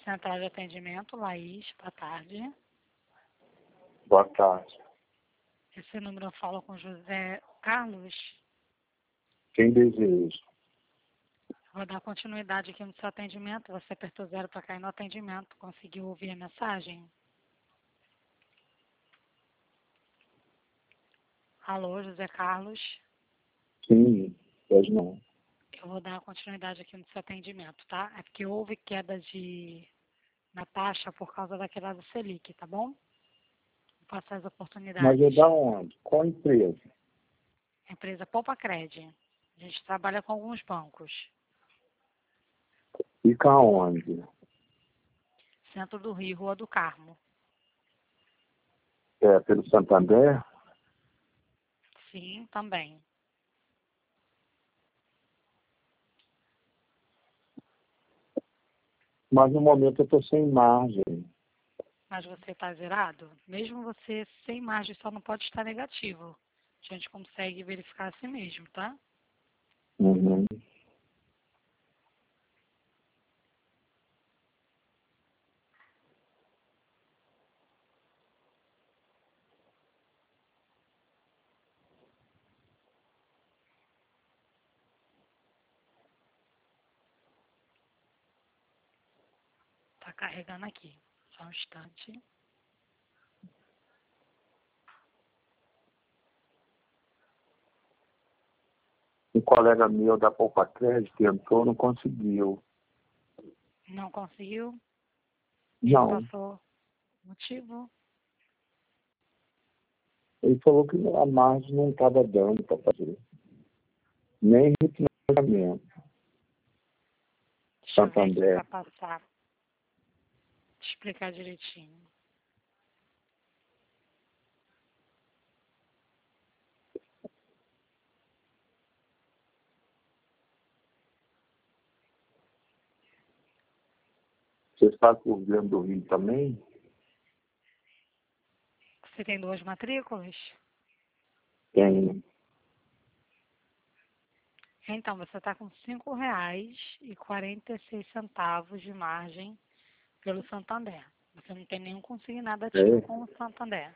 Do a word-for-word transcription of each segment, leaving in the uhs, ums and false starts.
Central de atendimento, Laís, boa tarde. Boa tarde. Esse número eu falo com José Carlos. Quem deseja? Vou dar continuidade aqui no seu atendimento. Você apertou zero para cair no atendimento. Conseguiu ouvir a mensagem? Alô, José Carlos? Sim, pois não. Eu vou dar continuidade aqui no seu atendimento, tá? É porque houve queda de na taxa por causa da queda da Selic, tá bom? Vou passar as oportunidades. Mas é da onde? Qual empresa? A empresa Poupa Cred. A gente trabalha com alguns bancos. Fica onde? Centro do Rio, Rua do Carmo. É pelo Santander? Sim, também. Mas no momento eu estou sem margem. Mas você está zerado? Mesmo você sem margem, só não pode estar negativo. A gente consegue verificar assim mesmo, tá? Uhum. Tá carregando aqui. Só um instante. Um colega meu da Poupa Crédito tentou, não conseguiu. Não conseguiu? Ele Não. passou motivo? Ele falou que a margem não estava dando para fazer. Nem refinanciamento. Deixa eu ver aqui Santander. para passar. Te explicar direitinho. Você está com o governo do Rio também? Você tem duas matrículas? Tem. Então, você está com cinco reais e quarenta e seis centavos de margem pelo Santander. Você não tem nenhum consignado ativo É. com o Santander.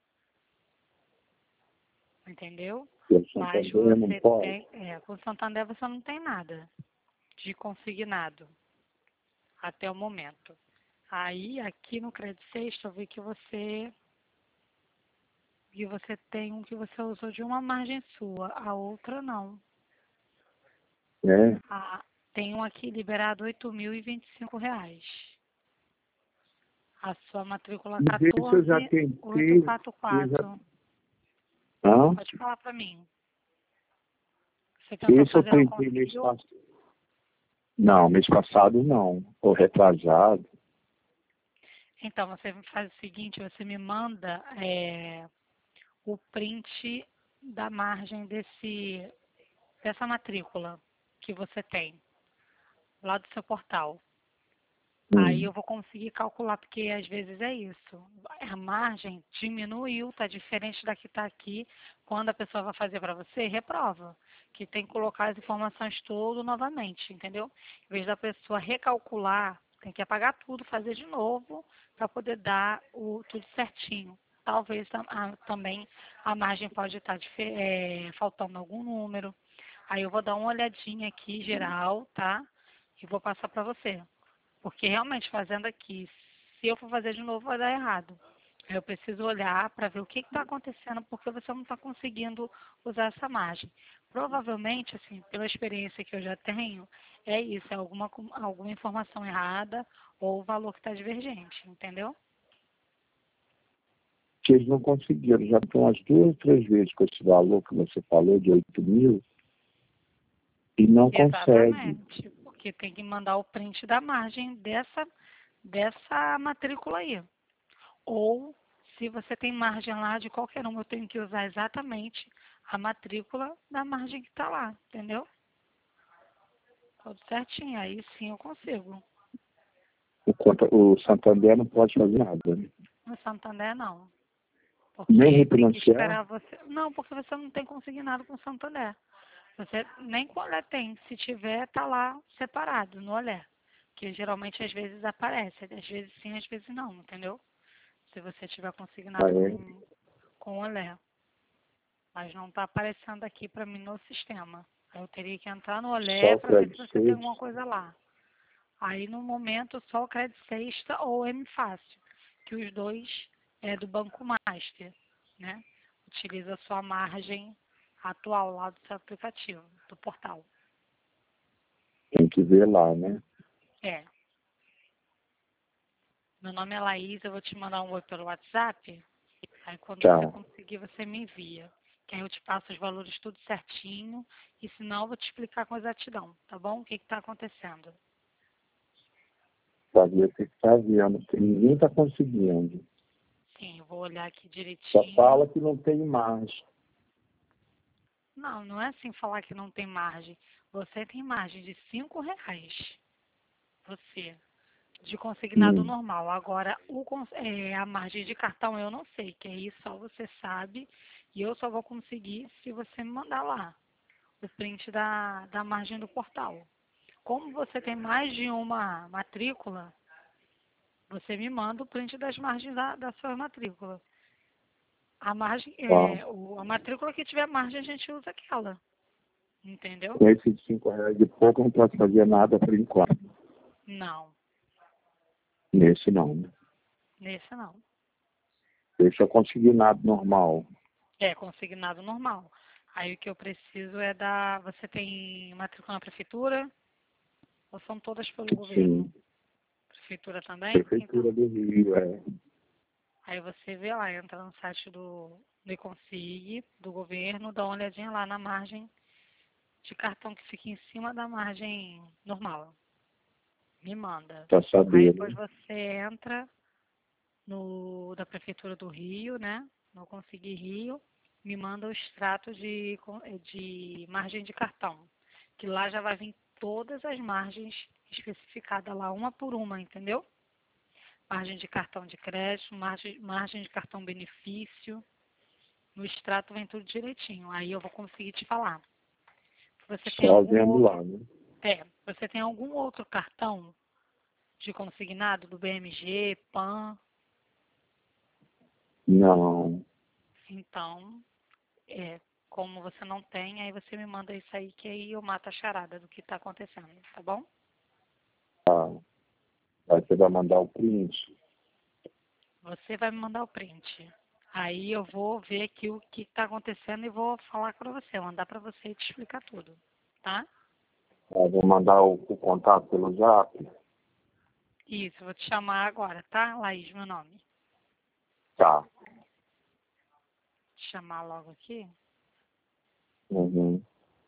Entendeu? Pelo Mas Santander não você pode. tem... É, com o Santander você não tem nada de consignado até o momento. Aí, aqui no Credit Sexta, eu vi que você... E você tem um que você usou de uma margem sua, a outra não. É. Ah, tem um aqui liberado oito mil e vinte e cinco reais. A sua matrícula Mas isso eu já quatorze mil oitocentos e tentei. quarenta e Eu já... quatro. Hã? Pode falar para mim. Você tentou Isso eu fazer, não tentei mês conseguiu? passado. Não, mês passado não. Ou retrasado. Então, você faz o seguinte, você me manda é, o print da margem desse, dessa matrícula que você tem, lá do seu portal. Aí Hum. eu vou conseguir calcular, porque às vezes é isso. A margem diminuiu, tá diferente da que está aqui. Quando a pessoa vai fazer para você, reprova. Que tem que colocar as informações todas novamente, entendeu? Em vez da pessoa recalcular, tem que apagar tudo, fazer de novo, para poder dar o tudo certinho. Talvez tam- a- também a margem pode estar é, faltando algum número. Aí eu vou dar uma olhadinha aqui, geral, tá? E vou passar para você. Porque realmente, fazendo aqui, se eu for fazer de novo, vai dar errado. Aí eu preciso olhar para ver o que está acontecendo, porque você não está conseguindo usar essa margem. Provavelmente, assim, pela experiência que eu já tenho, é isso, é alguma, alguma informação errada ou o valor que está divergente, entendeu? Que eles não conseguiram. Já estão umas duas, três vezes com esse valor que você falou, de oito mil, e não consegue. Exatamente, porque tem que mandar o print da margem dessa, dessa matrícula aí. Ou, se você tem margem lá de qualquer uma, eu tenho que usar exatamente a matrícula da margem que está lá, entendeu? Tudo certinho, aí sim eu consigo. O, conta, o Santander não pode fazer nada, né? No Santander, não. Nem Porque tem que refinanciar. esperar você... Não, porque você não tem consignado com o Santander. Você nem com o Olé tem. Se tiver, tá lá separado no Olé. Porque geralmente às vezes aparece, às vezes sim, às vezes não, entendeu? Se você tiver consignado Ah, é? com, com o Olé. Mas não está aparecendo aqui para mim no sistema. Aí eu teria que entrar no Só Olé o para ver se crédito você tem sexta. alguma coisa lá. Aí no momento só o Crédito Sexta ou o M Fácil, que os dois é do Banco Master, né? Utiliza a sua margem atual lá do seu aplicativo, do portal. Tem que ver lá, né? É. Meu nome é Laís, eu vou te mandar um oi pelo WhatsApp. Aí quando Tá. você conseguir, você me envia. Que aí eu te passo os valores tudo certinho. E se não, eu vou te explicar com exatidão, tá bom? O que está acontecendo. Sabia que está vendo, porque ninguém está conseguindo. Sim, eu vou olhar aqui Só direitinho. fala que não tem margem. Não, não é assim falar que não tem margem. Você tem margem de cinco reais. Você. De consignado Hum. normal. Agora, o, cons- é, a margem de cartão eu não sei, que aí só você sabe. E eu só vou conseguir se você me mandar lá o print da, da margem do portal. Como você tem mais de uma matrícula, você me manda o print das margens da, da sua matrícula. A margem, Tá. é, o, a matrícula que tiver margem, a gente usa aquela. Entendeu? Com esses cinco reais de pouco não pode fazer nada por enquanto. Não, Nesse não, né? nesse não. Deixa consignado normal. É consignado normal. Aí o que eu preciso é da. Você tem matrícula na prefeitura? Ou são todas pelo governo? Sim. Prefeitura também? Então. Prefeitura do Rio, é. Aí você vê lá, entra no site do, do Econsig, do governo, dá uma olhadinha lá na margem de cartão que fica em cima da margem normal. Me manda. Pra Aí saber, depois né? você entra no da Prefeitura do Rio, né? No Conseguir Rio, me manda o extrato de, con- de margem de cartão. Que lá já vai vir todas as margens especificadas lá, uma por uma, entendeu? Margem de cartão de crédito, margem, margem de cartão benefício. No extrato vem tudo direitinho. Aí eu vou conseguir te falar. Você tem Só algum vendo outro. lá, né? É, você tem algum outro cartão de consignado do B M G, PAN? Não. Então, é, como você não tem, aí você me manda isso aí que aí eu mato a charada do que está acontecendo, tá bom? Tá. Aí você vai mandar o print. Você vai me mandar o print. Aí eu vou ver aqui o que está acontecendo e vou falar para você, mandar para você e te explicar tudo, tá? Aí vou mandar o, o contato pelo zap. Isso, vou te chamar agora, tá? Laís, meu nome. Tá. Te chamar logo aqui. Uhum.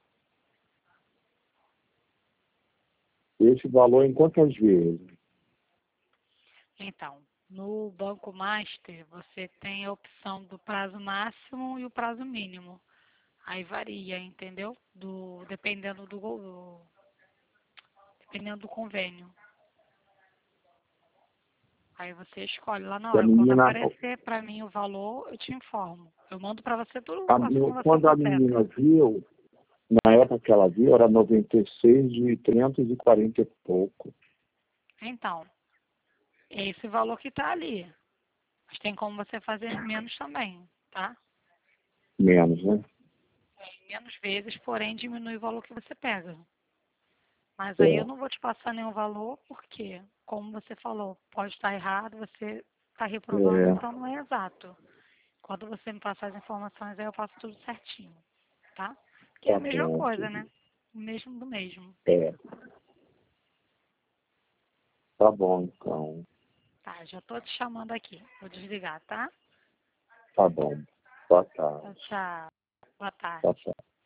Esse valor em quantas vezes? Então, no Banco Master, você tem a opção do prazo máximo e o prazo mínimo. Aí varia, entendeu? Do, dependendo do, go- do- dependendo do convênio. Aí você escolhe lá na Que a hora. Quando menina, aparecer para mim o valor, eu te informo. Eu mando para você tudo a, a simulação quando a menina completa. viu, na época que ela viu, era noventa e seis de trezentos e quarenta e pouco. Então, é esse valor que está ali. Mas tem como você fazer menos também, tá? Menos, né? Menos vezes, porém diminui o valor que você pega. Mas aí eu É. não vou te passar nenhum valor, porque, como você falou, pode estar errado, você está reprovando, É. então não é exato. Quando você me passar as informações, aí eu passo tudo certinho, tá? Que é a Tá mesma bom. coisa, né? O mesmo do mesmo. É. Tá bom, então. Tá, já tô te chamando aqui. Vou desligar, tá? Tá bom. Boa Tchau, tarde. tchau. Boa Tá tarde. certo.